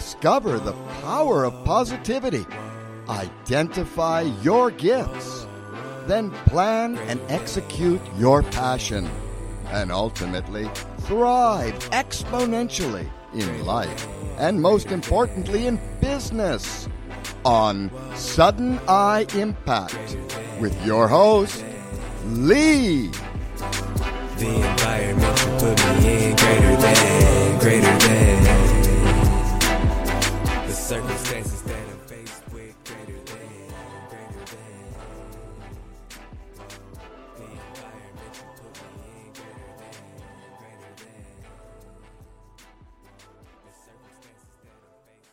Discover the power of positivity. Identify your gifts. Then plan and execute your passion. And ultimately, thrive exponentially in life. And most importantly, in business. On Sudden Eye Impact with your host, Lee. The environment you put me in, greater than the circumstances that I'm faced with, greater than the environment you put me in, greater than the circumstances that I'm faced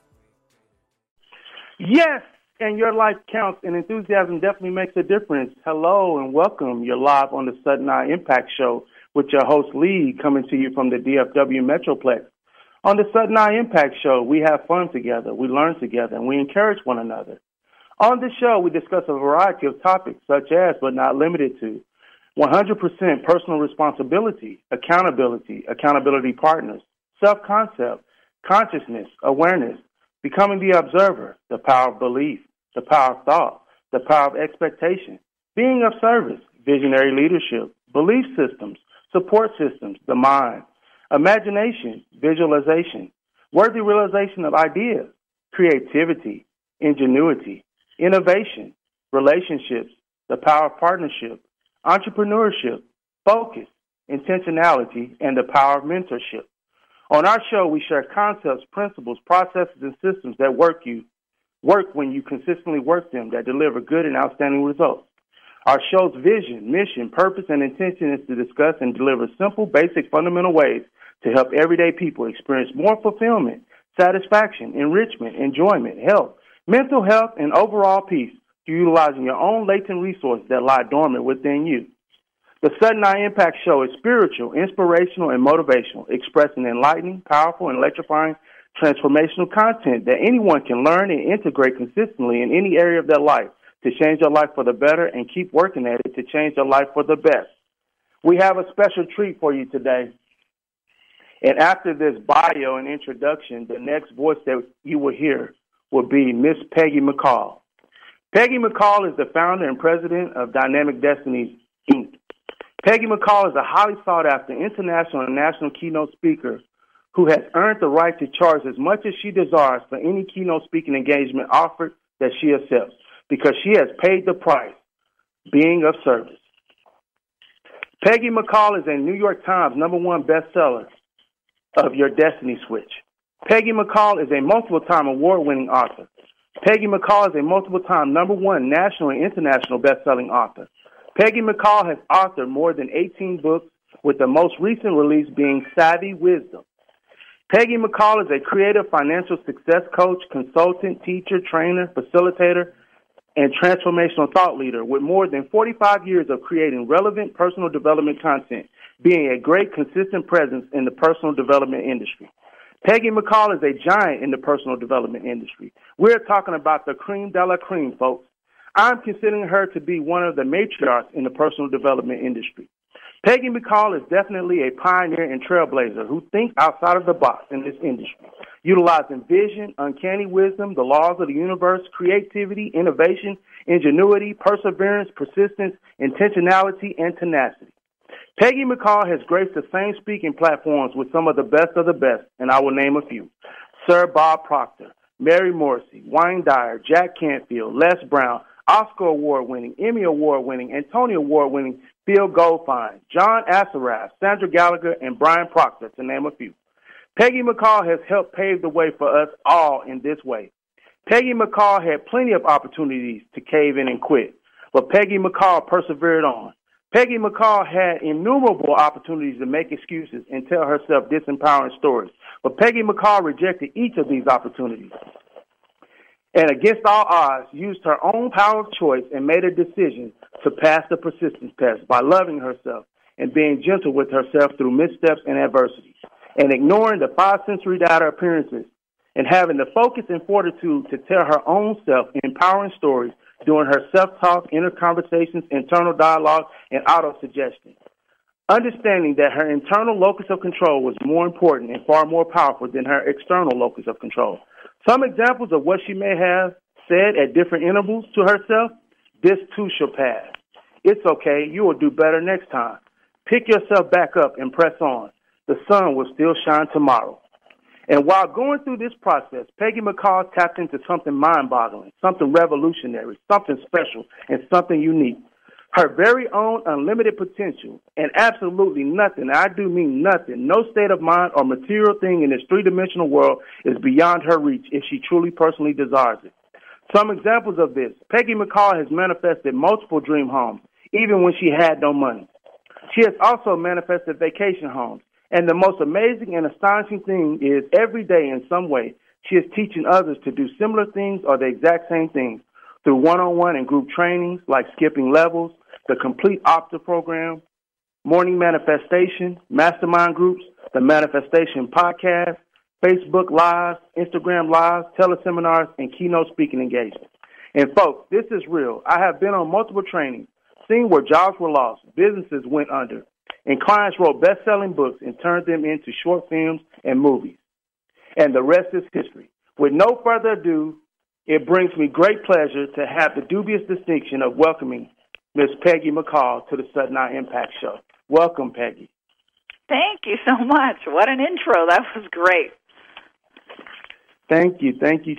with. Yes, and your life counts, and enthusiasm definitely makes a difference. Hello and welcome. You're live on the Sudden Eye Impact Show with your host, Lee, coming to you from the DFW Metroplex. On the Sudden Eye Impact Show, we have fun together, we learn together, and we encourage one another. On this show, we discuss a variety of topics, such as, but not limited to, 100% personal responsibility, accountability partners, self-concept, consciousness, awareness, becoming the observer, the power of belief, the power of thought, the power of expectation, being of service, visionary leadership, belief systems, support systems, the mind, imagination, visualization, worthy realization of ideas, creativity, ingenuity, innovation, relationships, the power of partnership, entrepreneurship, focus, intentionality, and the power of mentorship. On our show, we share concepts, principles, processes, and systems that work when you consistently work them, that deliver good and outstanding results. Our show's vision, mission, purpose, and intention is to discuss and deliver simple, basic, fundamental ways to help everyday people experience more fulfillment, satisfaction, enrichment, enjoyment, health, mental health, and overall peace through utilizing your own latent resources that lie dormant within you. The Sudden Eye Impact Show is spiritual, inspirational, and motivational, expressing enlightening, powerful, and electrifying transformational content that anyone can learn and integrate consistently in any area of their life to change their life for the better and keep working at it to change their life for the best. We have a special treat for you today. And after this bio and introduction, the next voice that you will hear will be Miss Peggy McCall. Peggy McCall is the founder and president of Dynamic Destinies, Inc. Peggy McCall is a highly sought-after international and national keynote speaker who has earned the right to charge as much as she desires for any keynote speaking engagement offered that she accepts, because she has paid the price, being of service. Peggy McCall is a New York Times #1 bestseller of Your Destiny Switch. Peggy McCall is a multiple-time award-winning author. Peggy McCall is a multiple-time #1 national and international best-selling author. Peggy McCall has authored more than 18 books, with the most recent release being Savvy Wisdom. Peggy McCall is a creative financial success coach, consultant, teacher, trainer, facilitator, and transformational thought leader with more than 45 years of creating relevant personal development content, being a great consistent presence in the personal development industry. Peggy McCall is a giant in the personal development industry. We're talking about the cream de la cream, folks. I'm considering her to be one of the matriarchs in the personal development industry. Peggy McCall is definitely a pioneer and trailblazer who thinks outside of the box in this industry, utilizing vision, uncanny wisdom, the laws of the universe, creativity, innovation, ingenuity, perseverance, persistence, intentionality, and tenacity. Peggy McCall has graced the same speaking platforms with some of the best, and I will name a few. Sir Bob Proctor, Mary Morrissey, Wayne Dyer, Jack Canfield, Les Brown, Oscar Award-winning, Emmy Award-winning, and Tony Award-winning Phil Goldfine, John Assaraf, Sandra Gallagher, and Brian Proctor, to name a few. Peggy McCall has helped pave the way for us all in this way. Peggy McCall had plenty of opportunities to cave in and quit, but Peggy McCall persevered on. Peggy McCall had innumerable opportunities to make excuses and tell herself disempowering stories, but Peggy McCall rejected each of these opportunities and against all odds used her own power of choice and made a decision to pass the persistence test by loving herself and being gentle with herself through missteps and adversities, and ignoring the five sensory data appearances and having the focus and fortitude to tell her own self empowering stories during her self-talk, inner conversations, internal dialogue, and auto-suggestion. Understanding that her internal locus of control was more important and far more powerful than her external locus of control. Some examples of what she may have said at different intervals to herself: this too shall pass. It's okay. You will do better next time. Pick yourself back up and press on. The sun will still shine tomorrow. And while going through this process, Peggy McCall tapped into something mind-boggling, something revolutionary, something special, and something unique. Her very own unlimited potential, and absolutely nothing, I do mean nothing, no state of mind or material thing in this three-dimensional world is beyond her reach if she truly personally desires it. Some examples of this: Peggy McCall has manifested multiple dream homes, even when she had no money. She has also manifested vacation homes. And the most amazing and astonishing thing is every day in some way, she is teaching others to do similar things or the exact same things through one-on-one and group trainings like skipping levels, the Complete Opta program, morning manifestation, mastermind groups, the Manifestation podcast, Facebook Lives, Instagram Lives, teleseminars, and keynote speaking engagements. And folks, this is real. I have been on multiple trainings, seen where jobs were lost, businesses went under, and clients wrote best-selling books and turned them into short films and movies. And the rest is history. With no further ado, it brings me great pleasure to have the dubious distinction of welcoming Miss Peggy McCall to the Sudden Eye Impact Show. Welcome, Peggy. Thank you so much. What an intro. That was great. Thank you.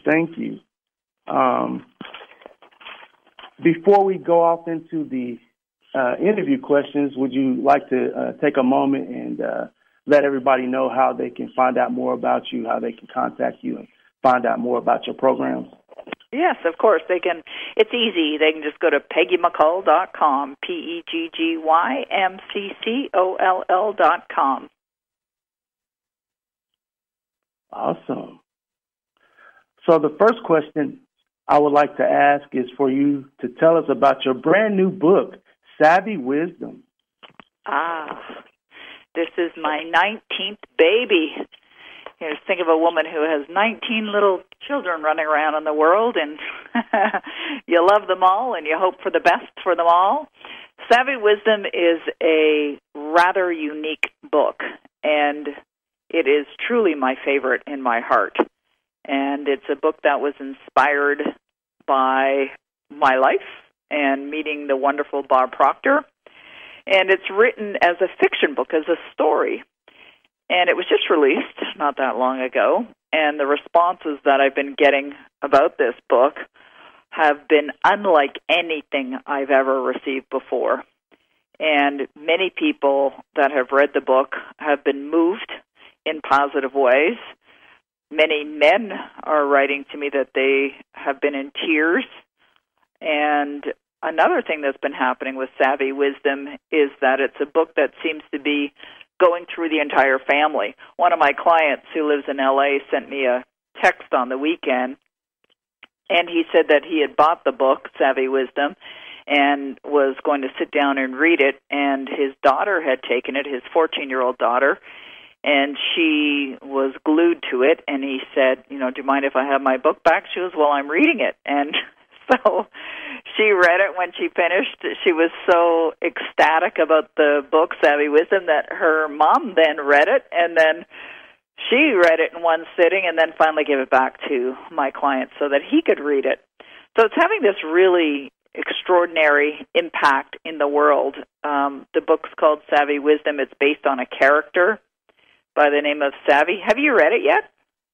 Before we go off into the interview questions, would you like to take a moment and let everybody know how they can find out more about you, how they can contact you and find out more about your programs? Yes, of course. They can. It's easy. They can just go to PeggyMcColl.com, PEGGYMCCOLL.com. Awesome. So the first question I would like to ask is for you to tell us about your brand new book, Savvy Wisdom. This is my 19th baby. You know, think of a woman who has 19 little children running around in the world, and you love them all, and you hope for the best for them all. Savvy Wisdom is a rather unique book, and it is truly my favorite in my heart. And it's a book that was inspired by my life and meeting the wonderful Bob Proctor. And it's written as a fiction book, as a story. And it was just released not that long ago. And the responses that I've been getting about this book have been unlike anything I've ever received before. And many people that have read the book have been moved in positive ways. Many men are writing to me that they have been in tears. And another thing that's been happening with Savvy Wisdom is that it's a book that seems to be going through the entire family. One of my clients who lives in L.A. sent me a text on the weekend, and he said that he had bought the book, Savvy Wisdom, and was going to sit down and read it, and his daughter had taken it, his 14-year-old daughter, and she was glued to it, and he said, do you mind if I have my book back? She goes, well, I'm reading it. And so she read it. When she finished, she was so ecstatic about the book, Savvy Wisdom, that her mom then read it, and then she read it in one sitting and then finally gave it back to my client so that he could read it. So it's having this really extraordinary impact in the world. The book's called Savvy Wisdom. It's based on a character by the name of Savvy. Have you read it yet?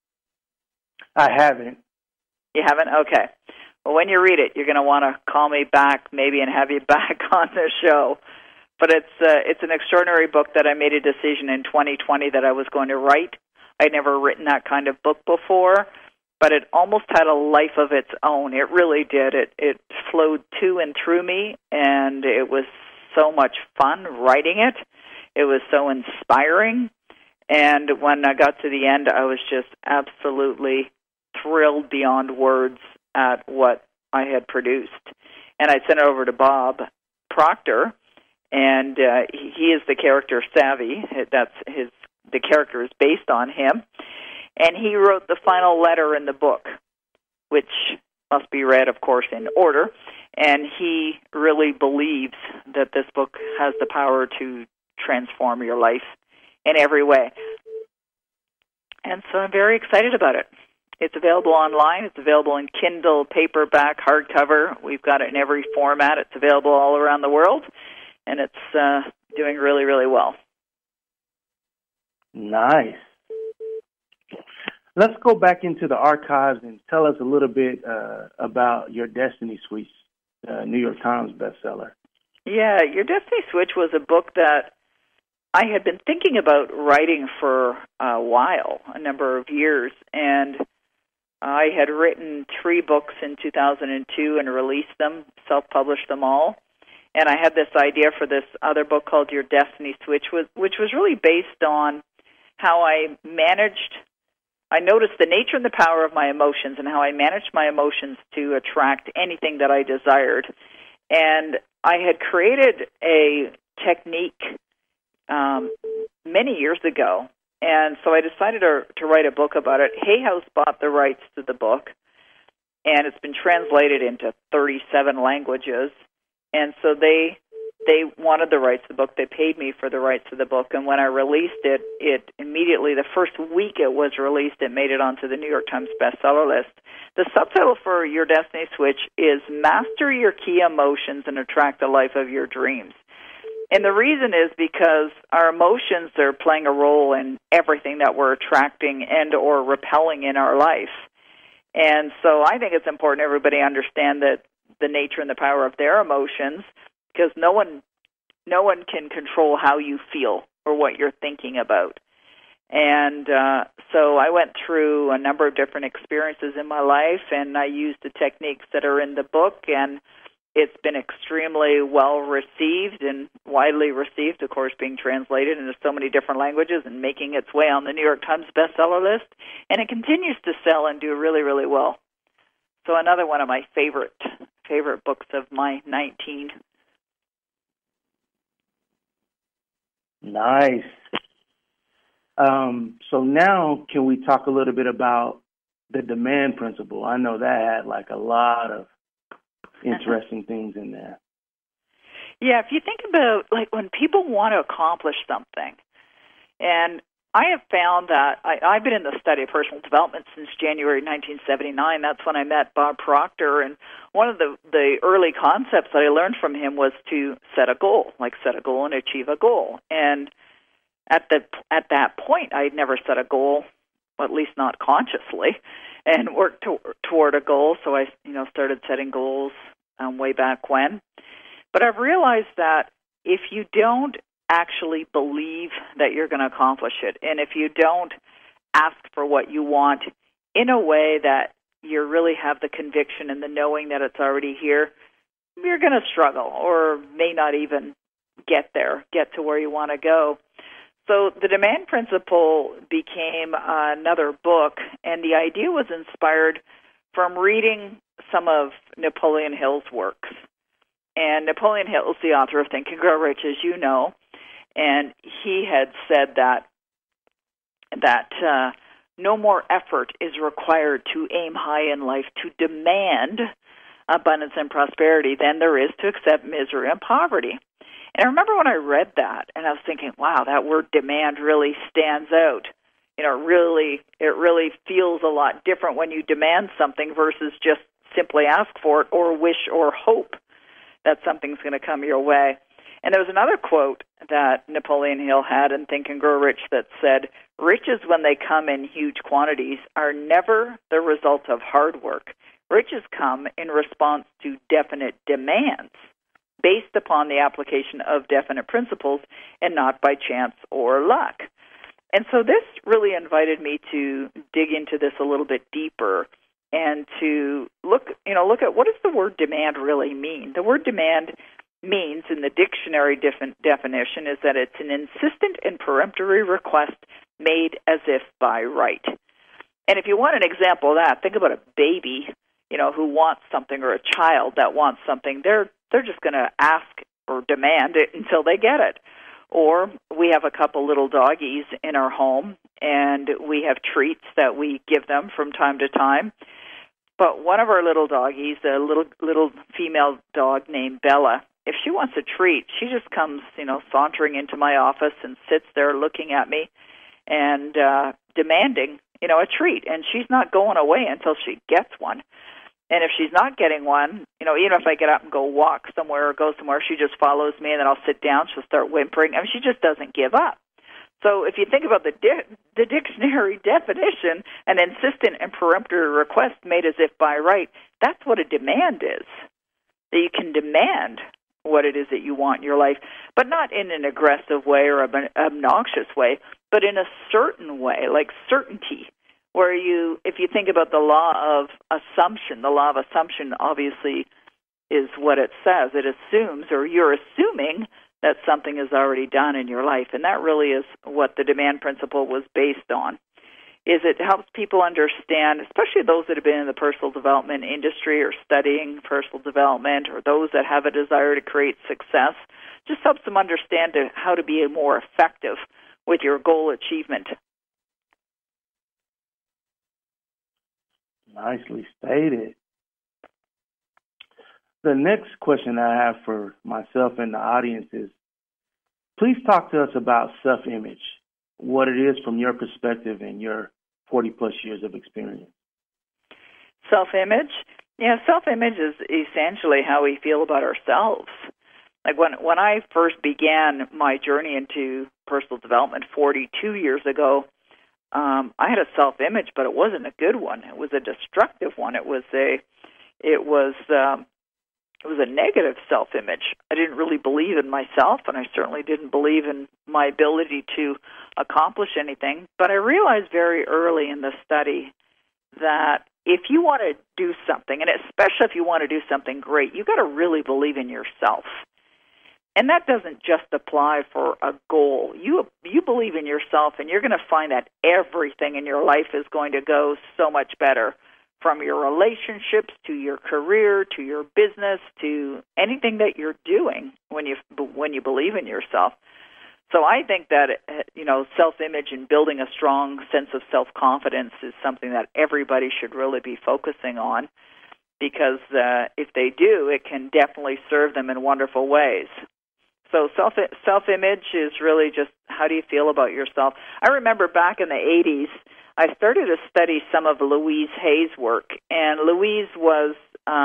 I haven't. You haven't? Okay. Well, when you read it, you're going to want to call me back maybe and have you back on the show. But it's an extraordinary book that I made a decision in 2020 that I was going to write. I'd never written that kind of book before, but it almost had a life of its own. It really did. It flowed to and through me, and it was so much fun writing it. It was so inspiring. And when I got to the end, I was just absolutely thrilled beyond words at what I had produced. And I sent it over to Bob Proctor, and he is the character Savvy. The character is based on him. And he wrote the final letter in the book, which must be read, of course, in order. And he really believes that this book has the power to transform your life in every way. And so I'm very excited about it. It's available online. It's available in Kindle, paperback, hardcover. We've got it in every format. It's available all around the world, and it's doing really, really well. Nice. Let's go back into the archives and tell us a little bit about your Destiny Switch, New York Times bestseller. Yeah, Your Destiny Switch was a book that I had been thinking about writing for a while, a number of years, and I had written 3 books in 2002 and released them, self-published them all. And I had this idea for this other book called Your Destiny Switch, which was really based on how I noticed the nature and the power of my emotions and how I managed my emotions to attract anything that I desired. And I had created a technique many years ago, and so I decided to write a book about it. Hay House bought the rights to the book, and it's been translated into 37 languages. And so they wanted the rights to the book. They paid me for the rights to the book. And when I released it, it immediately, the first week it was released, it made it onto the New York Times bestseller list. The subtitle for Your Destiny Switch is Master Your Key Emotions and Attract the Life of Your Dreams. And the reason is because our emotions are playing a role in everything that we're attracting and or repelling in our life. And so I think it's important everybody understand that the nature and the power of their emotions, because no one can control how you feel or what you're thinking about. And so I went through a number of different experiences in my life, and I used the techniques that are in the book, and it's been extremely well received and widely received, of course, being translated into so many different languages and making its way on the New York Times bestseller list. And it continues to sell and do really, really well. So another one of my favorite books of my 19. Nice. So now can we talk a little bit about the demand principle? I know that had like a lot of interesting things in there. Yeah, if you think about like when people want to accomplish something, and I have found that I've been in the study of personal development since January 1979. That's when I met Bob Proctor, and one of the early concepts that I learned from him was to set a goal and achieve a goal. And at that point, I had never set a goal, at least not consciously, and worked toward a goal. So I, started setting goals way back when. But I've realized that if you don't actually believe that you're going to accomplish it, and if you don't ask for what you want in a way that you really have the conviction and the knowing that it's already here, you're going to struggle or may not even get to where you want to go. So the demand principle became another book, and the idea was inspired from reading some of Napoleon Hill's works. And Napoleon Hill is the author of Think and Grow Rich, as you know, and he had said that no more effort is required to aim high in life, to demand abundance and prosperity than there is to accept misery and poverty. And I remember when I read that, and I was thinking, wow, that word demand really stands out. It really feels a lot different when you demand something versus just simply ask for it or wish or hope that something's going to come your way. And there was another quote that Napoleon Hill had in Think and Grow Rich that said, riches, when they come in huge quantities, are never the result of hard work. Riches come in response to definite demands based upon the application of definite principles and not by chance or luck. And so this really invited me to dig into this a little bit deeper and to look at what does the word demand really mean. The word demand means, in the dictionary definition, is that it's an insistent and peremptory request made as if by right. And if you want an example of that, think about a baby, who wants something, or a child that wants something. They're just going to ask or demand it until they get it. Or we have a couple little doggies in our home, and we have treats that we give them from time to time. But one of our little doggies, a little female dog named Bella, if she wants a treat, she just comes, sauntering into my office and sits there looking at me and demanding, a treat, and she's not going away until she gets one. And if she's not getting one, even if I get up and go walk somewhere or go somewhere, she just follows me, and then I'll sit down. She'll start whimpering. I mean, she just doesn't give up. So if you think about the dictionary definition, an insistent and peremptory request made as if by right, that's what a demand is. That you can demand what it is that you want in your life, but not in an aggressive way or an obnoxious way, but in a certain way, like certainty, where if you think about the law of assumption obviously is what it says. It assumes, or you're assuming, that something is already done in your life, and that really is what the demand principle was based on. Is it helps people understand, especially those that have been in the personal development industry or studying personal development, or those that have a desire to create success, just helps them understand how to be more effective with your goal achievement. Nicely stated. The next question I have for myself and the audience is, please talk to us about self-image, what it is from your perspective and your 40-plus years of experience. Self-image? Yeah, self-image is essentially how we feel about ourselves. Like when I first began my journey into personal development 42 years ago, I had a self-image, but it wasn't a good one. It was a destructive one. It was a negative self-image. I didn't really believe in myself, and I certainly didn't believe in my ability to accomplish anything. But I realized very early in the study that if you want to do something, and especially if you want to do something great, you've got to really believe in yourself. And that doesn't just apply for a goal. You believe in yourself, and you're going to find that everything in your life is going to go so much better, from your relationships to your career to your business to anything that you're doing when you believe in yourself. So I think that self-image and building a strong sense of self-confidence is something that everybody should really be focusing on, because if they do, it can definitely serve them in wonderful ways. So self-image is really just how do you feel about yourself. I remember back in the 80s, I started to study some of Louise Hay's work, and Louise was,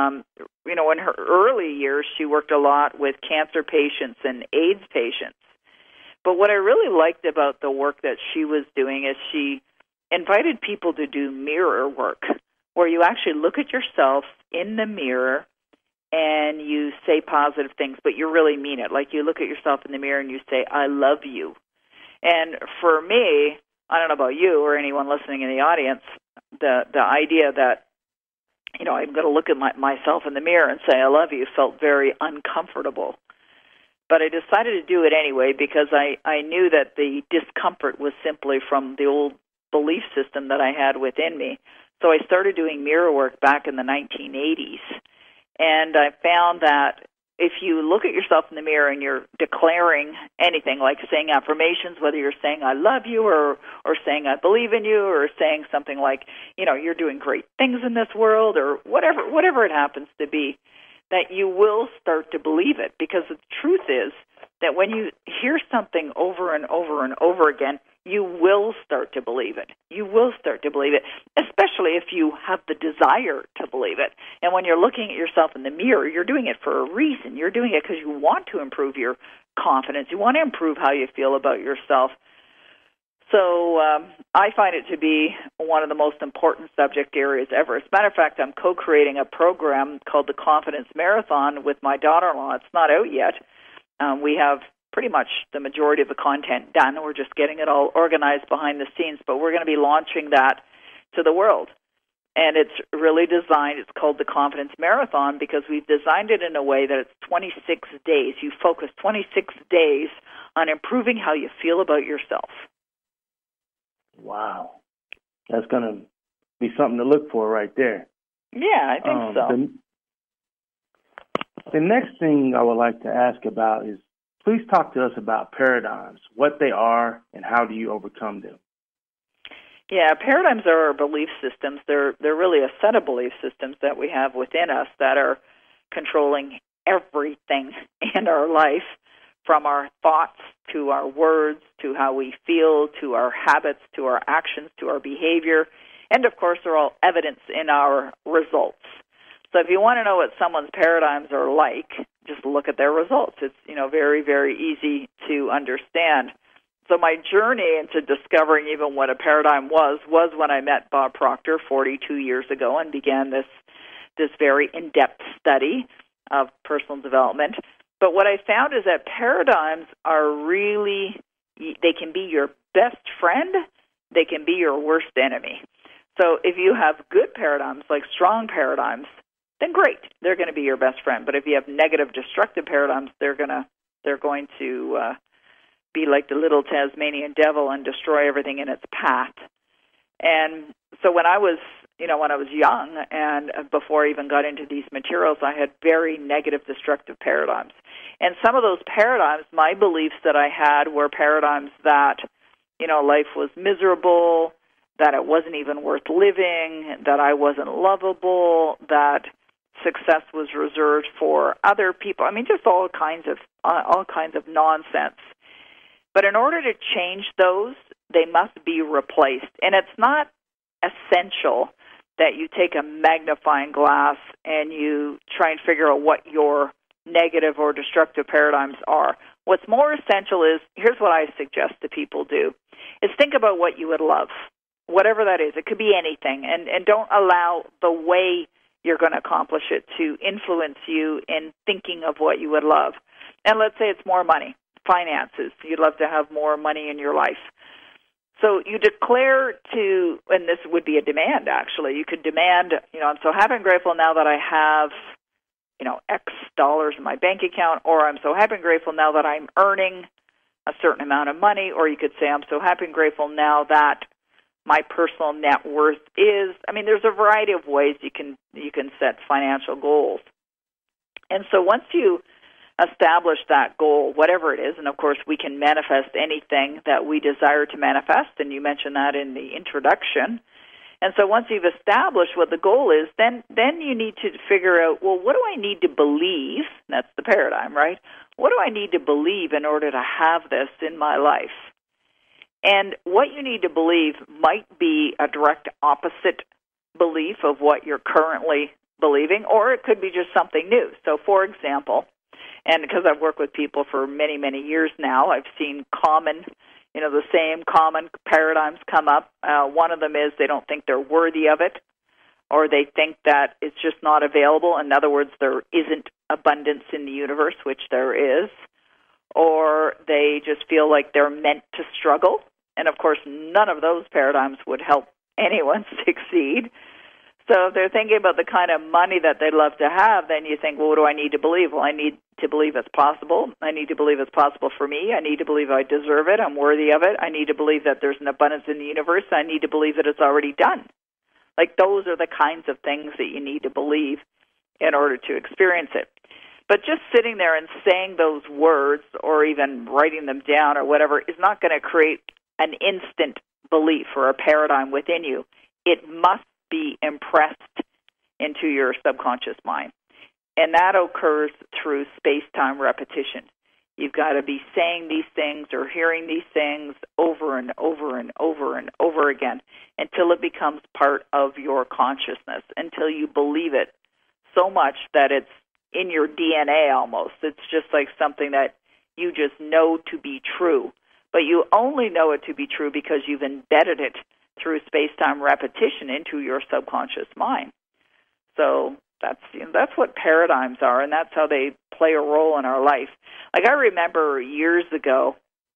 in her early years, she worked a lot with cancer patients and AIDS patients. But what I really liked about the work that she was doing is she invited people to do mirror work, where you actually look at yourself in the mirror and you say positive things, but you really mean it. Like you look at yourself in the mirror and you say, I love you. And for me, I don't know about you or anyone listening in the audience, the idea that, I'm going to look at myself in the mirror and say, I love you, felt very uncomfortable. But I decided to do it anyway because I knew that the discomfort was simply from the old belief system that I had within me. So I started doing mirror work back in the 1980s. And I found that if you look at yourself in the mirror and you're declaring anything, like saying affirmations, whether you're saying I love you or saying I believe in you, or saying something like, you're doing great things in this world, or whatever it happens to be, that you will start to believe it. Because the truth is that when you hear something over and over and over again, you will start to believe it. You will start to believe it, especially if you have the desire to believe it. And when you're looking at yourself in the mirror, you're doing it for a reason. You're doing it because you want to improve your confidence. You want to improve how you feel about yourself. So I find it to be one of the most important subject areas ever. As a matter of fact, I'm co-creating a program called the Confidence Marathon with my daughter-in-law. It's not out yet. We have pretty much the majority of the content done. We're just getting it all organized behind the scenes, but we're going to be launching that to the world. And it's really designed, it's called the Confidence Marathon, because we've designed it in a way that it's 26 days. You focus 26 days on improving how you feel about yourself. Wow. That's going to be something to look for right there. Yeah, I think so. The next thing I would like to ask about is, please talk to us about paradigms, what they are, and how do you overcome them? Yeah, paradigms are our belief systems. They're really a set of belief systems that we have within us that are controlling everything in our life, from our thoughts to our words to how we feel to our habits to our actions to our behavior. And, of course, they're all evidence in our results. So if you want to know what someone's paradigms are like, just look at their results. It's, very, very easy to understand. So my journey into discovering even what a paradigm was when I met Bob Proctor 42 years ago and began this very in-depth study of personal development. But what I found is that paradigms are really, they can be your best friend, they can be your worst enemy. So if you have good paradigms, like strong paradigms, then great, they're going to be your best friend. But if you have negative, destructive paradigms, they're going to be like the little Tasmanian devil and destroy everything in its path. And so when I was young and before I even got into these materials, I had very negative, destructive paradigms. And some of those paradigms, my beliefs that I had were paradigms that, life was miserable, that it wasn't even worth living, that I wasn't lovable, that success was reserved for other people. I mean, just all kinds of nonsense. But in order to change those, they must be replaced. And it's not essential that you take a magnifying glass and you try and figure out what your negative or destructive paradigms are. What's more essential is, here's what I suggest that people do, is think about what you would love, whatever that is. It could be anything. And don't allow the way you're going to accomplish it to influence you in thinking of what you would love. And let's say it's more money, finances. You'd love to have more money in your life. So you declare to, and this would be a demand actually, you could demand, I'm so happy and grateful now that I have, X dollars in my bank account, or I'm so happy and grateful now that I'm earning a certain amount of money, or you could say I'm so happy and grateful now that my personal net worth is, there's a variety of ways you can set financial goals. And so once you establish that goal, whatever it is, and of course we can manifest anything that we desire to manifest, and you mentioned that in the introduction. And so once you've established what the goal is, then you need to figure out, well, what do I need to believe? That's the paradigm, right? What do I need to believe in order to have this in my life? And what you need to believe might be a direct opposite belief of what you're currently believing, or it could be just something new. So, for example, and because I've worked with people for many, many years now, I've seen the same common paradigms come up. One of them is they don't think they're worthy of it, or they think that it's just not available. In other words, there isn't abundance in the universe, which there is. Or they just feel like they're meant to struggle. And, of course, none of those paradigms would help anyone succeed. So if they're thinking about the kind of money that they'd love to have, then you think, well, what do I need to believe? Well, I need to believe it's possible. I need to believe it's possible for me. I need to believe I deserve it. I'm worthy of it. I need to believe that there's an abundance in the universe. I need to believe that it's already done. Like, those are the kinds of things that you need to believe in order to experience it. But just sitting there and saying those words or even writing them down or whatever is not going to create an instant belief or a paradigm within you. It must be impressed into your subconscious mind. And that occurs through space-time repetition. You've got to be saying these things or hearing these things over and over and over and over again until it becomes part of your consciousness, until you believe it so much that it's in your DNA almost. It's just like something that you just know to be true. But you only know it to be true because you've embedded it through space-time repetition into your subconscious mind. So that's what paradigms are, and that's how they play a role in our life. Like, I remember years ago,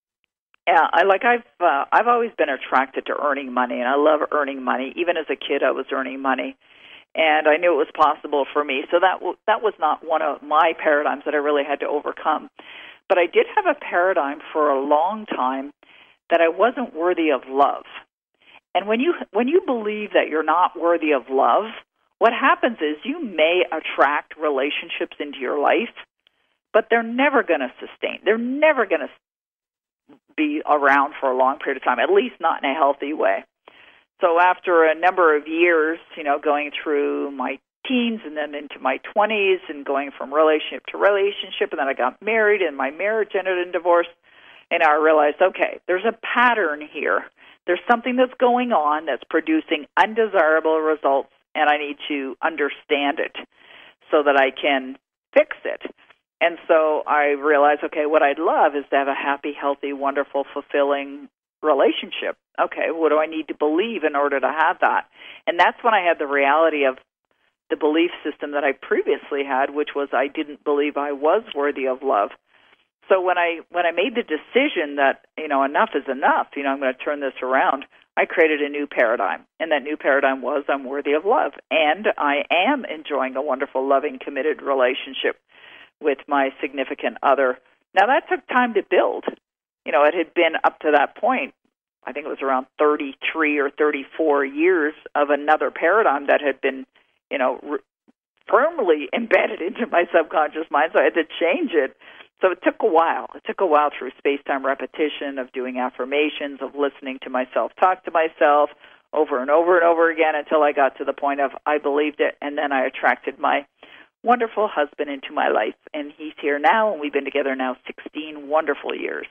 I've always been attracted to earning money, and I love earning money. Even as a kid, I was earning money, and I knew it was possible for me. So that was not one of my paradigms that I really had to overcome. But I did have a paradigm for a long time that I wasn't worthy of love. And when you believe that you're not worthy of love, what happens is you may attract relationships into your life, but they're never going to sustain. They're never going to be around for a long period of time, at least not in a healthy way. So after a number of years, going through my teens and then into my 20s and going from relationship to relationship. And then I got married and my marriage ended in divorce. And I realized, okay, there's a pattern here. There's something that's going on that's producing undesirable results, and I need to understand it so that I can fix it. And so I realized, okay, what I'd love is to have a happy, healthy, wonderful, fulfilling relationship. Okay, what do I need to believe in order to have that? And that's when I had the reality of the belief system that I previously had, which was I didn't believe I was worthy of love. So when I made the decision that, enough is enough, I'm going to turn this around, I created a new paradigm. And that new paradigm was I'm worthy of love. And I am enjoying a wonderful, loving, committed relationship with my significant other. Now, that took time to build. It had been up to that point, I think it was around 33 or 34 years of another paradigm that had been, firmly embedded into my subconscious mind, so I had to change it. So it took a while. It took a while through space-time repetition of doing affirmations, of listening to myself talk to myself over and over and over again until I got to the point of I believed it, and then I attracted my wonderful husband into my life, and he's here now, and we've been together now 16 wonderful years.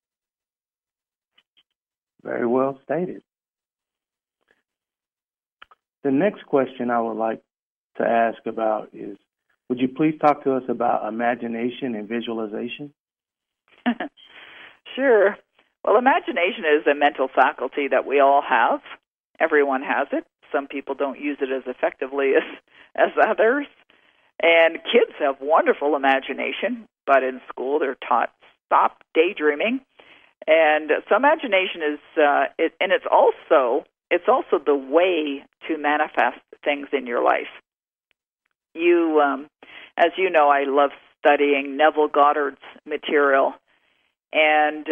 Very well stated. The next question I would like to ask about is, would you please talk to us about imagination and visualization? Sure. Well, imagination is a mental faculty that we all have. Everyone has it. Some people don't use it as effectively as others. And kids have wonderful imagination, but in school they're taught stop daydreaming. And so imagination is, it's also the way to manifest things in your life. As you know, I love studying Neville Goddard's material, and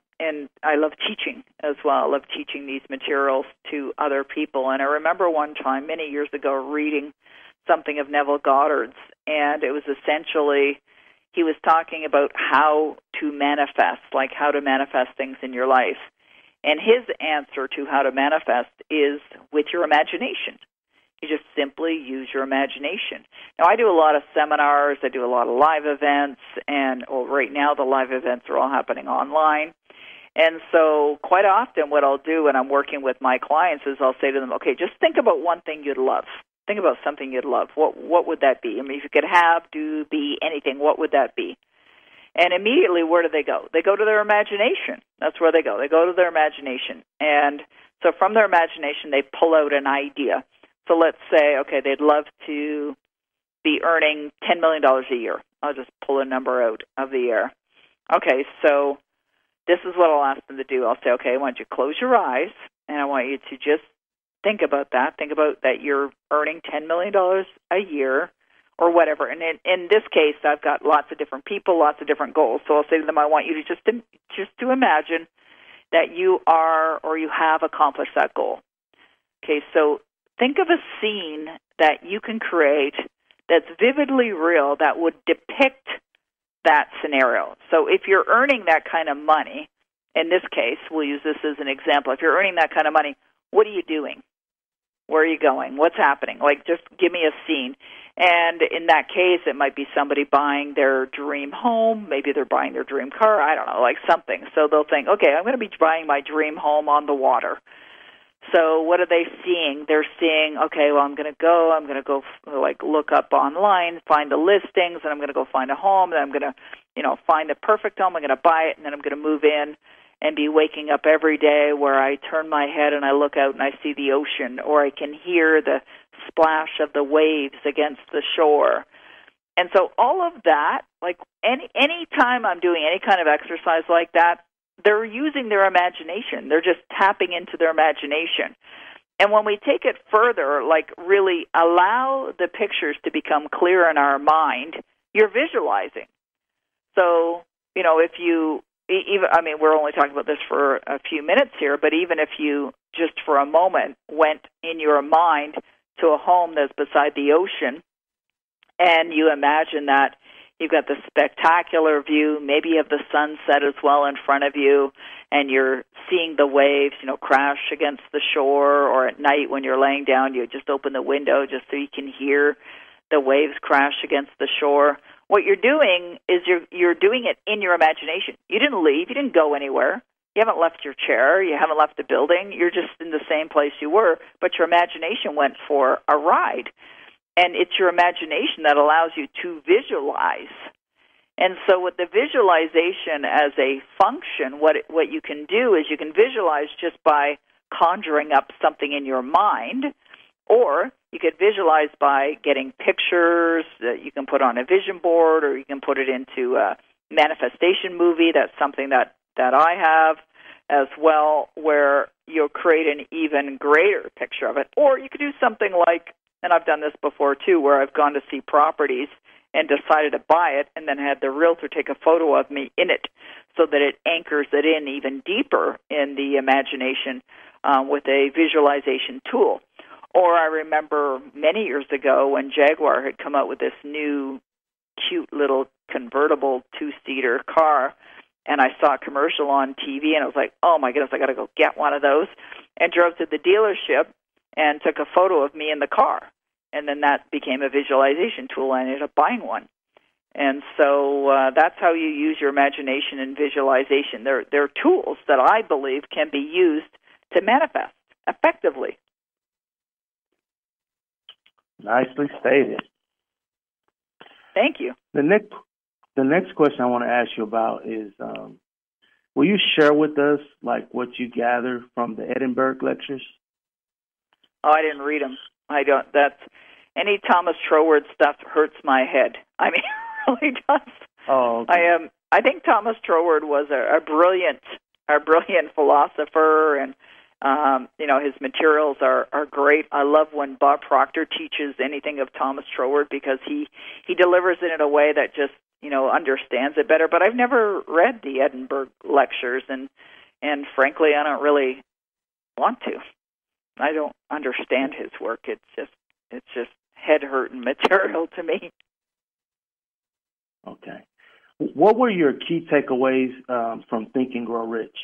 I love teaching as well. I love teaching these materials to other people. And I remember one time, many years ago, reading something of Neville Goddard's, and it was essentially, he was talking about how to manifest, like how to manifest things in your life. And his answer to how to manifest is with your imagination. You just simply use your imagination. Now, I do a lot of seminars. I do a lot of live events. And right now the live events are all happening online. And so quite often what I'll do when I'm working with my clients is I'll say to them, okay, just think about one thing you'd love. Think about something you'd love. What would that be? I mean, if you could have, do, be, anything, what would that be? And immediately, where do they go? They go to their imagination. That's where they go. They go to their imagination. And so from their imagination, they pull out an idea. So let's say, okay, they'd love to be earning $10 million a year. I'll just pull a number out of the air. Okay, so this is what I'll ask them to do. I'll say, okay, I want you to close your eyes, and I want you to just think about that. Think about that you're earning $10 million a year or whatever. And in this case, I've got lots of different people, lots of different goals. So I'll say to them, I want you to just to imagine that you are or you have accomplished that goal. Okay, so think of a scene that you can create that's vividly real that would depict that scenario. So if you're earning that kind of money, in this case, we'll use this as an example. If you're earning that kind of money, what are you doing? Where are you going? What's happening? Like, just give me a scene. And in that case, it might be somebody buying their dream home. Maybe they're buying their dream car. I don't know, like something. So they'll think, okay, I'm going to be buying my dream home on the water. So what are they seeing? They're seeing, okay, well, I'm going to go like look up online, find the listings, and I'm going to go find a home, and I'm going to, find the perfect home. I'm going to buy it, and then I'm going to move in and be waking up every day where I turn my head and I look out and I see the ocean, or I can hear the splash of the waves against the shore. And so all of that, like any time I'm doing any kind of exercise like that, they're using their imagination. They're just tapping into their imagination. And when we take it further, like really allow the pictures to become clear in our mind, you're visualizing. So, if you, we're only talking about this for a few minutes here, but even if you just for a moment went in your mind to a home that's beside the ocean and you imagine that You've got the spectacular view. Maybe you have the sunset as well in front of you, and you're seeing the waves, crash against the shore, or at night when you're laying down, you just open the window just so you can hear the waves crash against the shore. What you're doing is you're doing it in your imagination. You didn't leave. You didn't go anywhere. You haven't left your chair. You haven't left the building. You're just in the same place you were, but your imagination went for a ride. And it's your imagination that allows you to visualize. And so with the visualization as a function, what you can do is you can visualize just by conjuring up something in your mind, or you could visualize by getting pictures that you can put on a vision board, or you can put it into a manifestation movie. That's something that I have as well, where you'll create an even greater picture of it. Or you could do something like, and I've done this before too, where I've gone to see properties and decided to buy it and then had the realtor take a photo of me in it so that it anchors it in even deeper in the imagination with a visualization tool. Or I remember many years ago when Jaguar had come out with this new cute little convertible two-seater car, and I saw a commercial on TV, and I was like, oh my goodness, I got to go get one of those, and drove to the dealership and took a photo of me in the car. And then that became a visualization tool. I ended up buying one. And so that's how you use your imagination and visualization. They're tools that I believe can be used to manifest effectively. Nicely stated. Thank you. The next question I want to ask you about is, will you share with us what you gather from the Edinburgh lectures? Oh, I didn't read them. I don't. That's any Thomas Troward stuff hurts my head. I mean, it really does. Oh, okay. I think Thomas Troward was a brilliant philosopher, and his materials are great. I love when Bob Proctor teaches anything of Thomas Troward because he delivers it in a way that just understands it better. But I've never read the Edinburgh lectures, and frankly, I don't really want to. I don't understand his work. It's just head-hurting material to me. Okay. What were your key takeaways from Think and Grow Rich?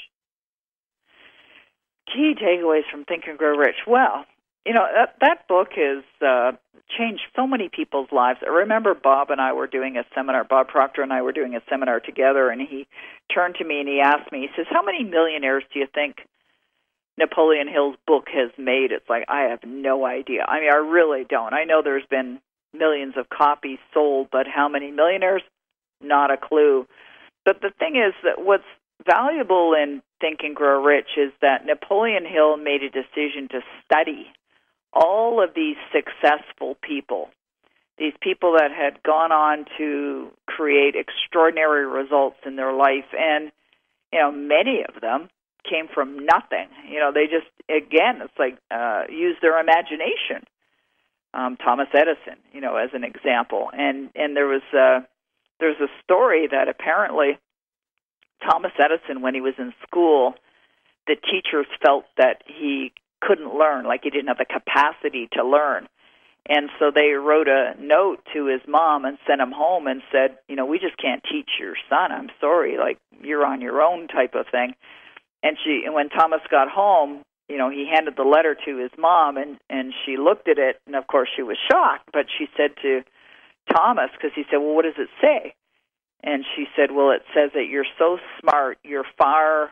Key takeaways from Think and Grow Rich. Well, that book has changed so many people's lives. I remember Bob and I were doing a seminar, Bob Proctor and I were doing a seminar together, and he turned to me and he asked me, he says, how many millionaires do you think Napoleon Hill's book has made? It's like, I have no idea. I mean, I really don't. I know there's been millions of copies sold, but how many millionaires? Not a clue. But the thing is that what's valuable in Think and Grow Rich is that Napoleon Hill made a decision to study all of these successful people, these people that had gone on to create extraordinary results in their life. And, many of them came from nothing. They just, again, it's like use their imagination. Thomas Edison, as an example. And there's a story that apparently Thomas Edison, when he was in school, the teachers felt that he couldn't learn, like he didn't have the capacity to learn. And so they wrote a note to his mom and sent him home and said, we just can't teach your son. I'm sorry, you're on your own type of thing. And when Thomas got home, he handed the letter to his mom, and she looked at it, and of course she was shocked, but she said to Thomas, because he said, well, what does it say? And she said, well, it says that you're so smart, you far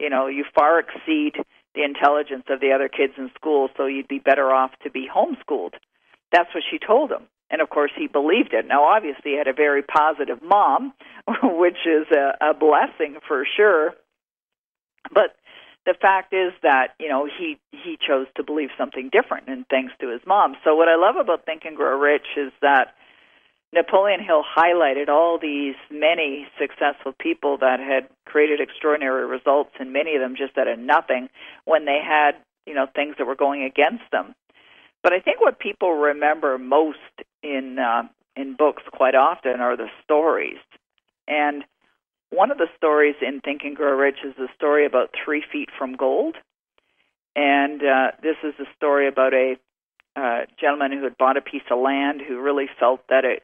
exceed the intelligence of the other kids in school, so you'd be better off to be homeschooled. That's what she told him. And, of course, he believed it. Now, obviously, he had a very positive mom, which is a blessing for sure. But the fact is that, he chose to believe something different, and thanks to his mom. So what I love about Think and Grow Rich is that Napoleon Hill highlighted all these many successful people that had created extraordinary results, and many of them just out of nothing when they had, things that were going against them. But I think what people remember most in books quite often are the stories. And one of the stories in Think and Grow Rich is the story about 3 Feet from Gold. And this is a story about a gentleman who had bought a piece of land who really felt that it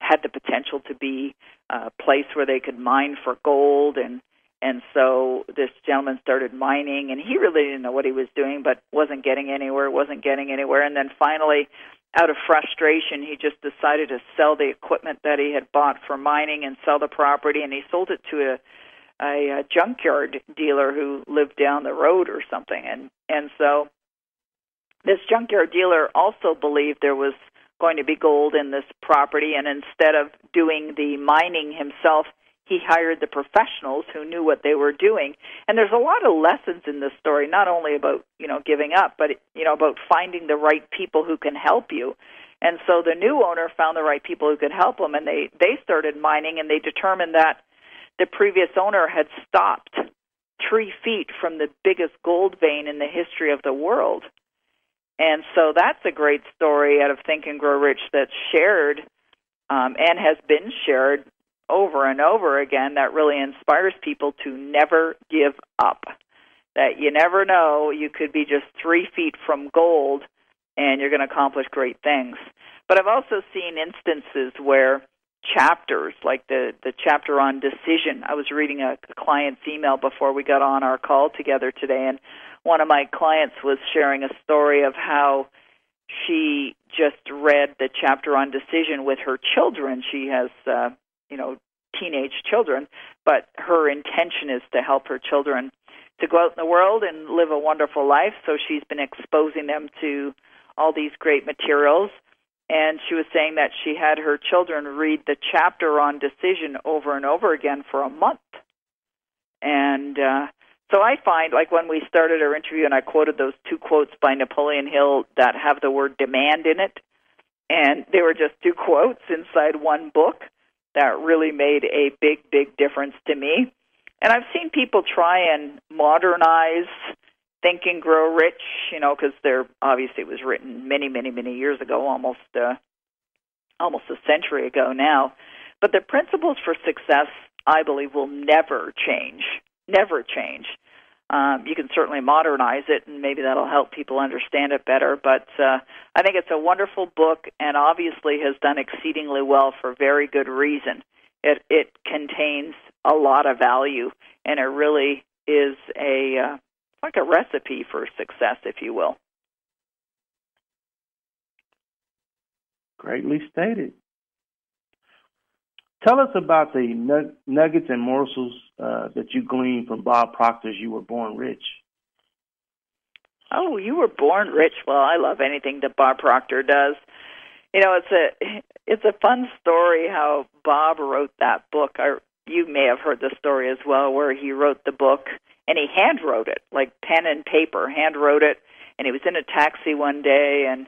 had the potential to be a place where they could mine for gold, and so this gentleman started mining, and he really didn't know what he was doing, but wasn't getting anywhere. And then finally, out of frustration, he just decided to sell the equipment that he had bought for mining and sell the property, and he sold it to a junkyard dealer who lived down the road or something. And so this junkyard dealer also believed there was going to be gold in this property, and instead of doing the mining himself, he hired the professionals who knew what they were doing. And there's a lot of lessons in this story, not only about, giving up, but, about finding the right people who can help you. And so the new owner found the right people who could help him, and they started mining, and they determined that the previous owner had stopped 3 feet from the biggest gold vein in the history of the world. And so that's a great story out of Think and Grow Rich that's shared and has been shared over and over again, that really inspires people to never give up. That you never know, you could be just 3 feet from gold and you're going to accomplish great things. But I've also seen instances where chapters, like the chapter on decision. I was reading a client's email before we got on our call together today, and one of my clients was sharing a story of how she just read the chapter on decision with her children. She has teenage children, but her intention is to help her children to go out in the world and live a wonderful life. So she's been exposing them to all these great materials. And she was saying that she had her children read the chapter on decision over and over again for a month. And so I find, like when we started our interview and I quoted those 2 quotes by Napoleon Hill that have the word demand in it, and they were just 2 quotes inside one book, that really made a big, big difference to me. And I've seen people try and modernize Think and Grow Rich, because obviously it was written many, many, many years ago, almost a century ago now. But the principles for success, I believe, will never change. Never change. You can certainly modernize it, and maybe that'll help people understand it better. But I think it's a wonderful book, and obviously has done exceedingly well for very good reason. It contains a lot of value, and it really is like a recipe for success, if you will. Greatly stated. Tell us about the nuggets and morsels that you gleaned from Bob Proctor's You Were Born Rich. Oh, You Were Born Rich. Well, I love anything that Bob Proctor does. It's a fun story how Bob wrote that book. You may have heard the story as well, where he wrote the book, and he hand-wrote it, like pen and paper, hand-wrote it, and he was in a taxi one day, and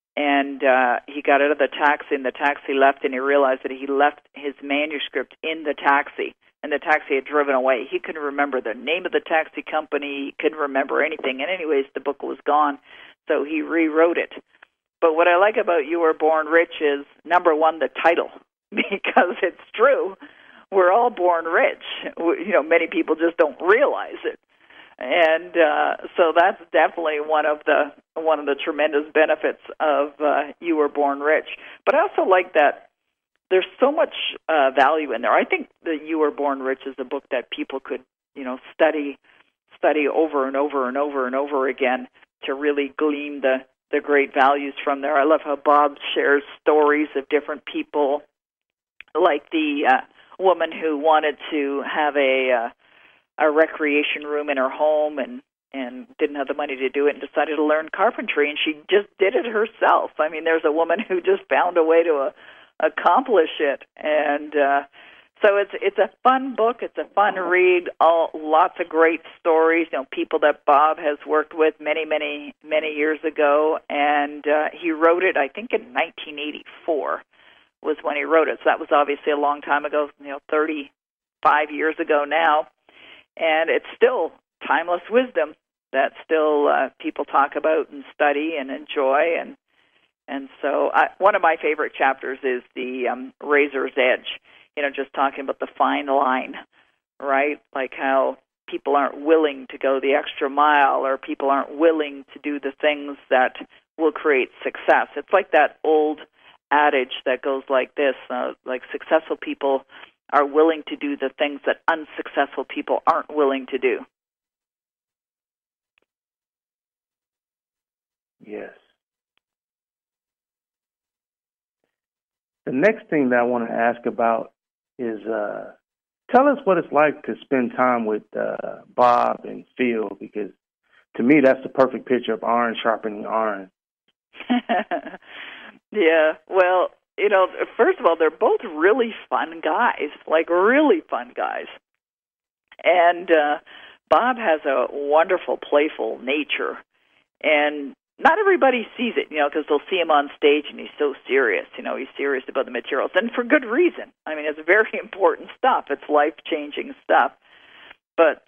he got out of the taxi, and the taxi left, and he realized that he left his manuscript in the taxi, and the taxi had driven away. He couldn't remember the name of the taxi company. He couldn't remember anything, and anyways, the book was gone, so he rewrote it. But what I like about You Were Born Rich is, number one, the title, because it's true. We're all born rich. Many people just don't realize it. And so that's definitely one of the tremendous benefits of You Were Born Rich. But I also like that there's so much value in there. I think that You Were Born Rich is a book that people could, study over and over and over and over again to really glean the great values from there. I love how Bob shares stories of different people, like the woman who wanted to have a recreation room in her home and didn't have the money to do it and decided to learn carpentry, and she just did it herself. I mean, there's a woman who just found a way to accomplish it, and so it's a fun book. It's a fun read. Lots of great stories. People that Bob has worked with many, many, many years ago, and he wrote it, I think, in 1984 was when he wrote it. So that was obviously a long time ago, 35 years ago now. And it's still timeless wisdom that still people talk about and study and enjoy. And so one of my favorite chapters is the Razor's Edge, just talking about the fine line, right? Like how people aren't willing to go the extra mile, or people aren't willing to do the things that will create success. It's like that old adage that goes like this, like successful people are willing to do the things that unsuccessful people aren't willing to do. Yes. The next thing that I want to ask about is tell us what it's like to spend time with Bob and Phil, because to me that's the perfect picture of iron sharpening iron. Yeah, well, first of all, they're both really fun guys, like really fun guys. And Bob has a wonderful, playful nature. And not everybody sees it, because they'll see him on stage and he's so serious. He's serious about the materials. And for good reason. I mean, it's very important stuff. It's life-changing stuff. But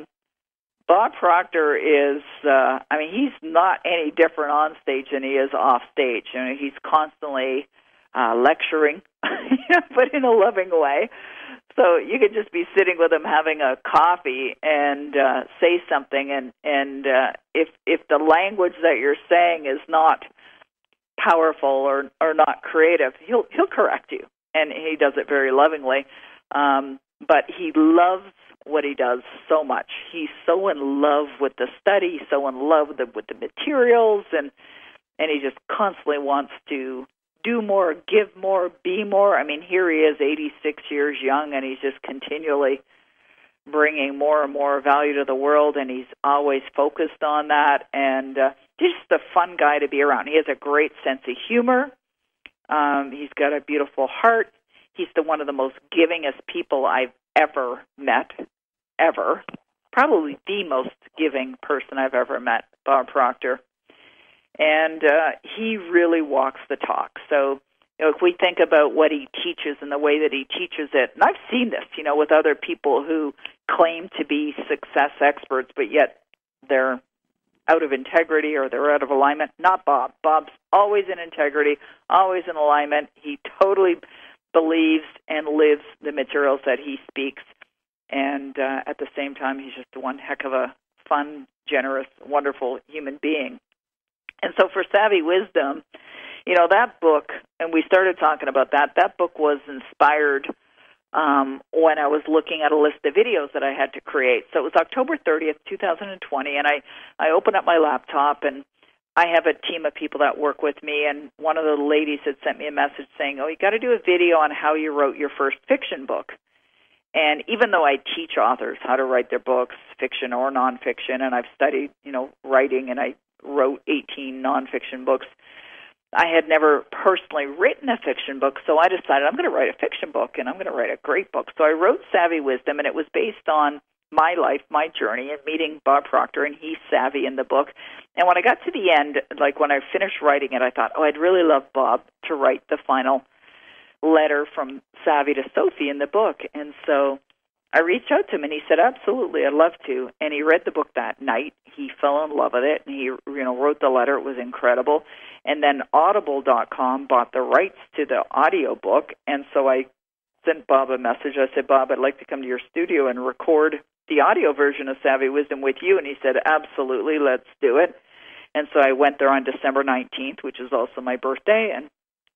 Bob Proctor is, he's not any different on stage than he is off stage. He's constantly lecturing, but in a loving way. So you could just be sitting with him having a coffee and say something, and if the language that you're saying is not powerful or not creative, he'll correct you, and he does it very lovingly. But he loves what he does so much. He's so in love with the study, so in love with the materials, and he just constantly wants to do more, give more, be more. I mean, here he is, 86 years young, and he's just continually bringing more and more value to the world, and he's always focused on that, and just a fun guy to be around. He has a great sense of humor. He's got a beautiful heart. He's one of the most givingest people I've ever met, ever. Probably the most giving person I've ever met, Bob Proctor. And he really walks the talk. So, if we think about what he teaches and the way that he teaches it, and I've seen this, with other people who claim to be success experts, but yet they're out of integrity or they're out of alignment. Not Bob. Bob's always in integrity, always in alignment. He totally believes and lives the materials that he speaks. And at the same time, he's just one heck of a fun, generous, wonderful human being. And so for Savvy Wisdom, that book, and we started talking about that book was inspired when I was looking at a list of videos that I had to create. So it was October 30th, 2020, and I opened up my laptop, and I have a team of people that work with me, and one of the ladies had sent me a message saying, you got to do a video on how you wrote your first fiction book. And even though I teach authors how to write their books, fiction or nonfiction, and I've studied, writing, and I wrote 18 nonfiction books, I had never personally written a fiction book, so I decided I'm going to write a fiction book, and I'm going to write a great book. So I wrote Savvy Wisdom, and it was based on my life, my journey, and meeting Bob Proctor, and he's savvy in the book. And when I got to the end, like when I finished writing it, I thought, I'd really love Bob to write the final letter from Savvy to Sophie in the book. And so I reached out to him, and he said, absolutely, I'd love to. And he read the book that night. He fell in love with it, and he wrote the letter. It was incredible. And then Audible.com bought the rights to the audio book, and so I sent Bob a message. I said, Bob, I'd like to come to your studio and record the audio version of Savvy Wisdom with you. And he said, absolutely, let's do it. And so I went there on December 19th, which is also my birthday, and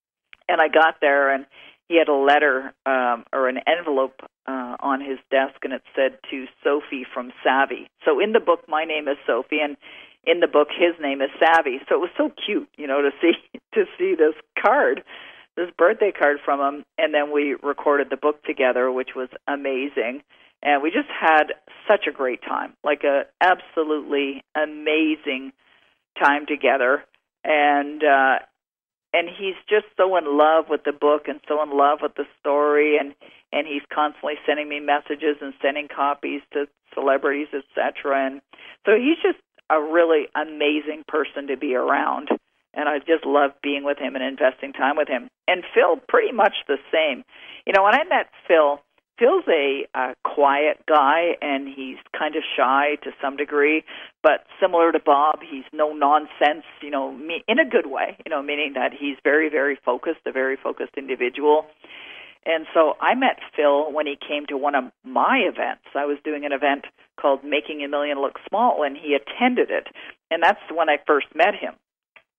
I got there, and he had a letter or an envelope on his desk, and it said, to Sophie from Savvy. So in the book, my name is Sophie, and in the book, his name is Savvy. So it was so cute, to see this card, this birthday card from him. And then we recorded the book together, which was amazing. And we just had such a great time, like a absolutely amazing time together. And he's just so in love with the book and so in love with the story, and he's constantly sending me messages and sending copies to celebrities, etc. And so he's just a really amazing person to be around, and I just love being with him and investing time with him. And Phil, pretty much the same. When I met Phil's a quiet guy, and he's kind of shy to some degree, but similar to Bob, he's no nonsense, in a good way, meaning that he's very, very focused, a very focused individual. And so I met Phil when he came to one of my events. I was doing an event called Making a Million Look Small, and he attended it. And that's when I first met him.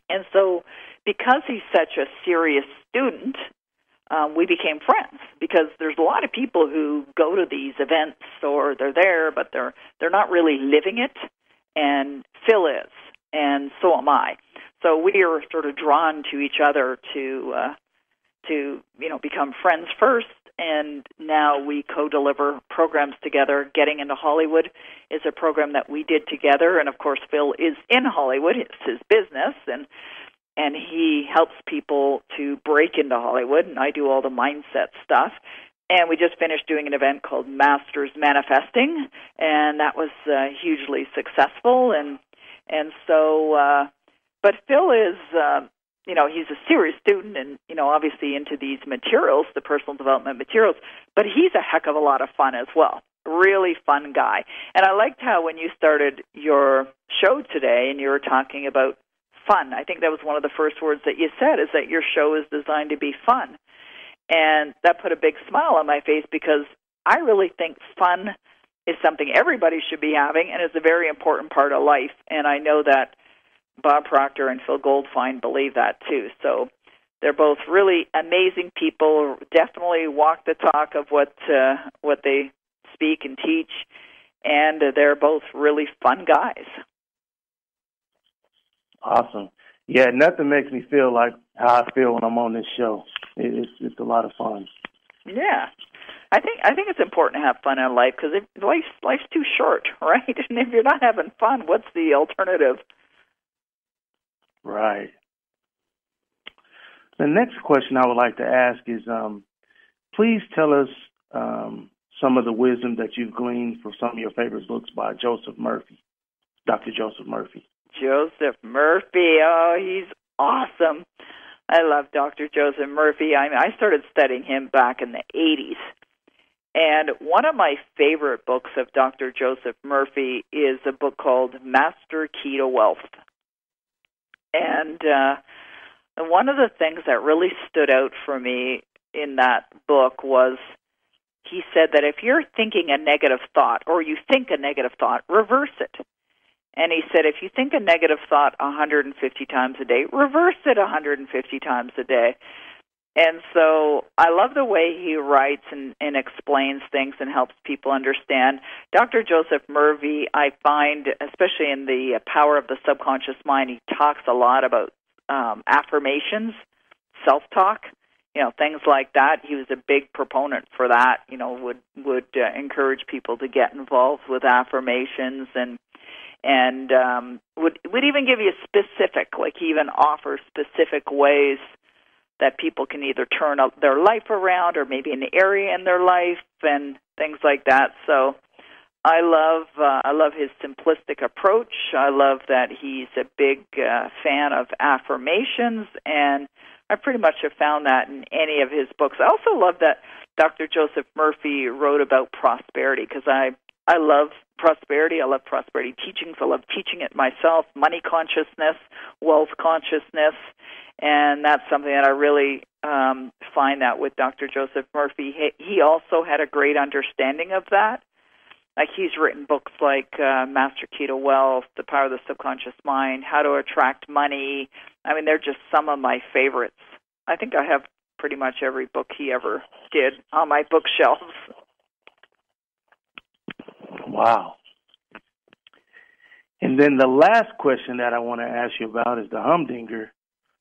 And so because he's such a serious student, we became friends, because there's a lot of people who go to these events or they're there, but they're not really living it, and Phil is, and so am I. So we are sort of drawn to each other to become friends first, and now we co-deliver programs together. Getting into Hollywood is a program that we did together, and of course Phil is in Hollywood. It's his business, and he helps people to break into Hollywood, and I do all the mindset stuff. And we just finished doing an event called Masters Manifesting, and that was hugely successful. And so, but Phil is, he's a serious student, and obviously into these materials, the personal development materials. But he's a heck of a lot of fun as well. Really fun guy. And I liked how when you started your show today, and you were talking about fun. I think that was one of the first words that you said, is that your show is designed to be fun. And that put a big smile on my face, because I really think fun is something everybody should be having, and it's a very important part of life. And I know that Bob Proctor and Phil Goldfine believe that too. So they're both really amazing people, definitely walk the talk of what they speak and teach, and they're both really fun guys. Awesome. Yeah, nothing makes me feel like how I feel when I'm on this show. It's a lot of fun. Yeah, I think it's important to have fun in life, because life's too short, right? And if you're not having fun, what's the alternative? Right. The next question I would like to ask is, please tell us some of the wisdom that you've gleaned from some of your favorite books by Joseph Murphy, Dr. Joseph Murphy. Joseph Murphy, oh, he's awesome. I love Dr. Joseph Murphy. I started studying him back in the 80s. And one of my favorite books of Dr. Joseph Murphy is a book called Master Key to Wealth. And one of the things that really stood out for me in that book was, he said that if you're thinking a negative thought, or you think a negative thought, reverse it. And he said, if you think a negative thought 150 times a day, reverse it 150 times a day. And so I love the way he writes and explains things and helps people understand. Dr. Joseph Murphy, I find, especially in the Power of the Subconscious Mind, he talks a lot about affirmations, self-talk, things like that. He was a big proponent for that, would encourage people to get involved with affirmations, and would even give you specific, like he even offers specific ways that people can either turn their life around, or maybe an area in their life, and things like that. So I love his simplistic approach. I love that he's a big fan of affirmations, and I pretty much have found that in any of his books. I also love that Dr. Joseph Murphy wrote about prosperity, because I love prosperity. I love prosperity teachings. I love teaching it myself, money consciousness, wealth consciousness, and that's something that I really find that with Dr. Joseph Murphy. He also had a great understanding of that. Like, he's written books like Master Key to Wealth, The Power of the Subconscious Mind, How to Attract Money. I mean, they're just some of my favorites. I think I have pretty much every book he ever did on my bookshelves. Wow. And then the last question that I want to ask you about is the humdinger.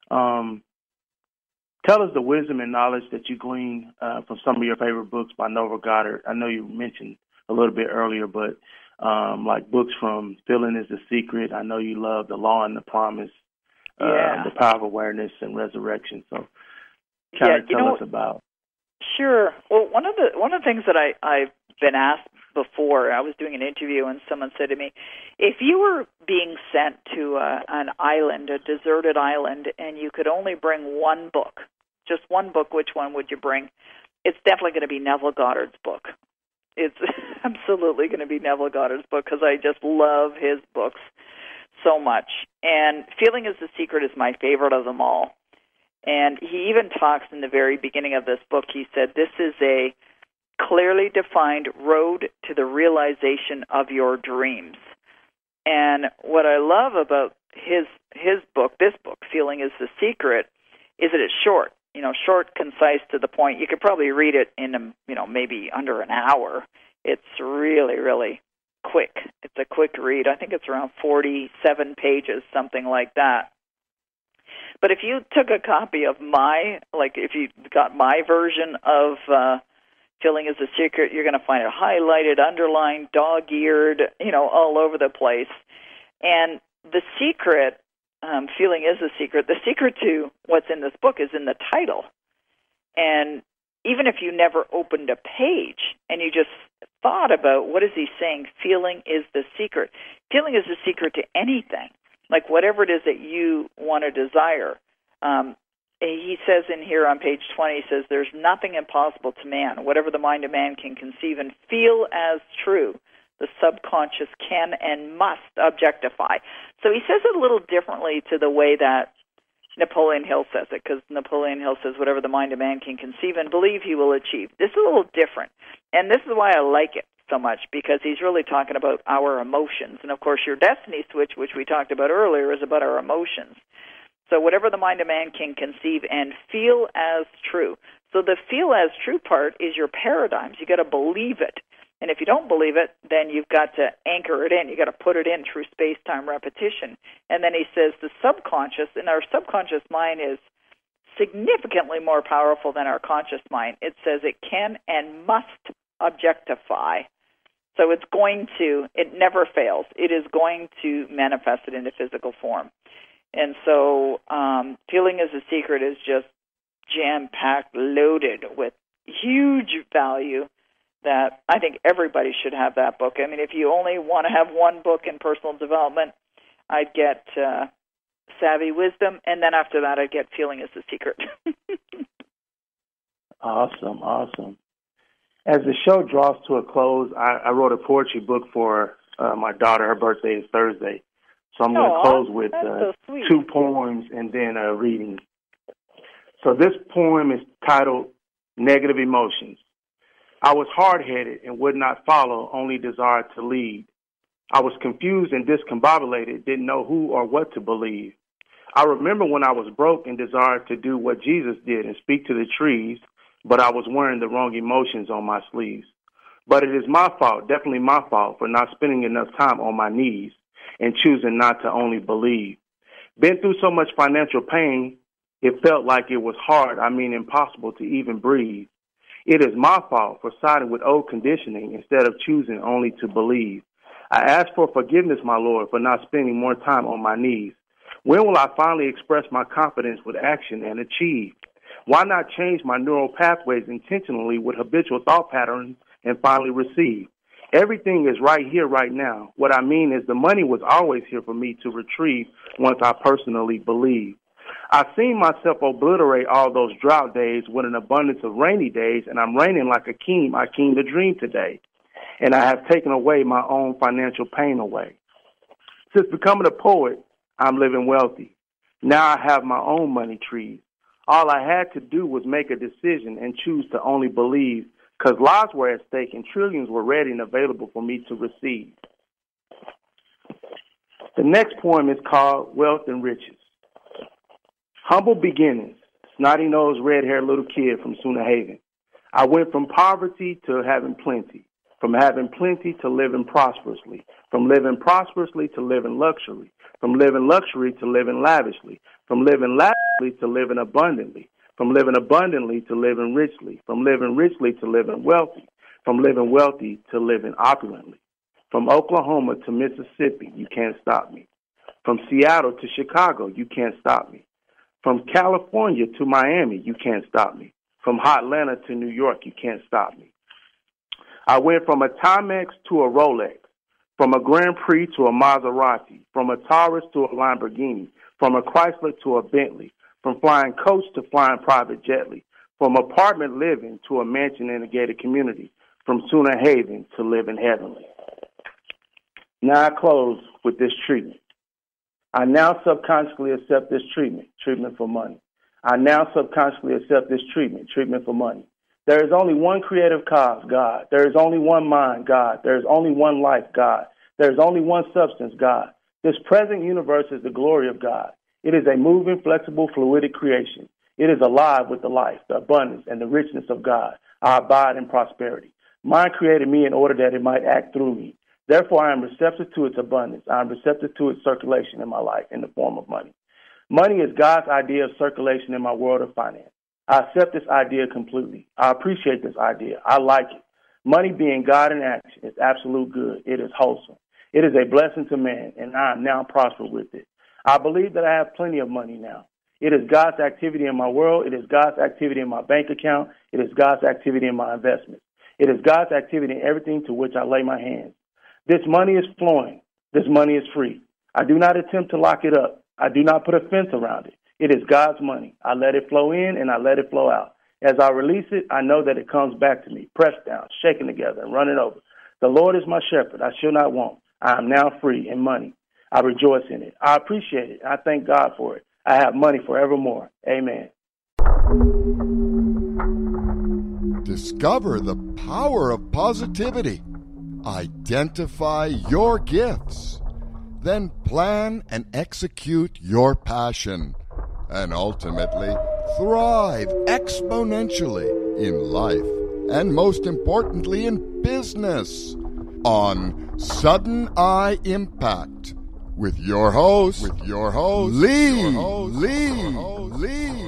Tell us the wisdom and knowledge that you glean from some of your favorite books by Nova Goddard. I know you mentioned a little bit earlier, but like books from Feeling is the Secret. I know you love The Law and the Promise, The Power of Awareness, and Resurrection. So kind of tell us about. Sure. Well, one of the things that I've been asked before, I was doing an interview and someone said to me, if you were being sent to an island, a deserted island, and you could only bring one book, just one book, which one would you bring? It's definitely going to be Neville Goddard's book. It's absolutely going to be Neville Goddard's book, because I just love his books so much. And Feeling is the Secret is my favorite of them all. And he even talks in the very beginning of this book, he said, this is a clearly defined road to the realization of your dreams. And what I love about his book, this book, Feeling is the Secret, is that it's short. Short, concise, to the point. You could probably read it in maybe under an hour. It's really, really quick. It's a quick read. I think it's around 47 pages, something like that. But if you took a copy of if you got my version of Feeling is the Secret, you're going to find it highlighted, underlined, dog-eared, all over the place. And the secret, Feeling is the Secret, the secret to what's in this book is in the title. And even if you never opened a page and you just thought about what is he saying, feeling is the secret. Feeling is the secret to anything, like whatever it is that you want to desire. He says in here on page 20, he says, there's nothing impossible to man. Whatever the mind of man can conceive and feel as true, the subconscious can and must objectify. So he says it a little differently to the way that Napoleon Hill says it, because Napoleon Hill says whatever the mind of man can conceive and believe he will achieve. This is a little different, and this is why I like it so much, because he's really talking about our emotions. And, of course, your destiny switch, which we talked about earlier, is about our emotions. So whatever the mind of man can conceive and feel as true. So the feel as true part is your paradigms. You got to believe it. And if you don't believe it, then you've got to anchor it in. You've got to put it in through space-time repetition. And then he says the subconscious, and our subconscious mind is significantly more powerful than our conscious mind. It says it can and must objectify. So it never fails. It is going to manifest it into physical form. And so Feeling is the Secret is just jam-packed, loaded with huge value that I think everybody should have that book. I mean, if you only want to have one book in personal development, I'd get Savvy Wisdom, and then after that I'd get Feeling is the Secret. Awesome. As the show draws to a close, I wrote a poetry book for my daughter. Her birthday is Thursday. So I'm going to close with two poems and then a reading. So this poem is titled Negative Emotions. I was hard-headed and would not follow, only desired to lead. I was confused and discombobulated, didn't know who or what to believe. I remember when I was broke and desired to do what Jesus did and speak to the trees, but I was wearing the wrong emotions on my sleeves. But it is my fault, definitely my fault, for not spending enough time on my knees and choosing not to only believe. Been through so much financial pain, it felt like it was hard, impossible to even breathe. It is my fault for siding with old conditioning instead of choosing only to believe. I ask for forgiveness, my Lord, for not spending more time on my knees. When will I finally express my confidence with action and achieve? Why not change my neural pathways intentionally with habitual thought patterns and finally receive? Everything is right here, right now. What I mean is the money was always here for me to retrieve once I personally believe. I've seen myself obliterate all those drought days with an abundance of rainy days, and I'm reigning like Akeem. I came to dream today, and I have taken away my own financial pain away. Since becoming a poet, I'm living wealthy. Now I have my own money trees. All I had to do was make a decision and choose to only believe, because lives were at stake and trillions were ready and available for me to receive. The next poem is called Wealth and Riches. Humble beginnings, snotty-nosed, red-haired little kid from Sooner Haven. I went from poverty to having plenty, from having plenty to living prosperously, from living prosperously to living luxury, from living luxury to living lavishly, from living lavishly to living abundantly, from living abundantly to living richly, from living richly to living wealthy, from living wealthy to living opulently. From Oklahoma to Mississippi, you can't stop me. From Seattle to Chicago, you can't stop me. From California to Miami, you can't stop me. From Atlanta to New York, you can't stop me. I went from a Timex to a Rolex, from a Grand Prix to a Maserati, from a Taurus to a Lamborghini, from a Chrysler to a Bentley, from flying coach to flying private jetly, from apartment living to a mansion in a gated community, from Sooner Haven to living heavenly. Now I close with this treatment. I now subconsciously accept this treatment for money. I now subconsciously accept this treatment for money. There is only one creative cause, God. There is only one mind, God. There is only one life, God. There is only one substance, God. This present universe is the glory of God. It is a moving, flexible, fluidic creation. It is alive with the life, the abundance, and the richness of God. I abide in prosperity. Mind created me in order that it might act through me. Therefore, I am receptive to its abundance. I am receptive to its circulation in my life in the form of money. Money is God's idea of circulation in my world of finance. I accept this idea completely. I appreciate this idea. I like it. Money being God in action is absolute good. It is wholesome. It is a blessing to man, and I am now prospered with it. I believe that I have plenty of money now. It is God's activity in my world. It is God's activity in my bank account. It is God's activity in my investments. It is God's activity in everything to which I lay my hands. This money is flowing. This money is free. I do not attempt to lock it up. I do not put a fence around it. It is God's money. I let it flow in and I let it flow out. As I release it, I know that it comes back to me, pressed down, shaken together, and running over. The Lord is my shepherd. I shall not want. I am now free in money. I rejoice in it. I appreciate it. I thank God for it. I have money forevermore. Amen. Discover the power of positivity. Identify your gifts. Then plan and execute your passion. And ultimately, thrive exponentially in life. And most importantly, in business. On Sudden Eye Impact. With your host, Lee.